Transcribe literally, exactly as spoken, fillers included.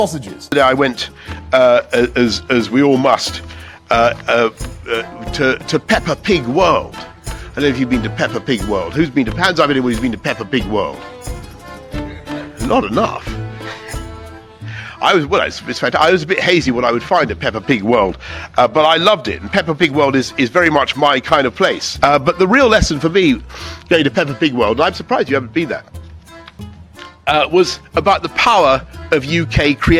sausages. I went, uh, as as we all must, uh, uh, uh, to to Peppa Pig World. I don't know if you've been to Peppa Pig World. Who's been to? Hands up anyone who's been to Peppa Pig World. Not enough. I was well. It's, it's fantastic. I was a bit hazy what I would find at Peppa Pig World, uh, but I loved it. And Peppa Pig World is, is very much my kind of place. Uh, but the real lesson for me going to Peppa Pig World, and I'm surprised you haven't been there, uh, was about the power of U K creativity.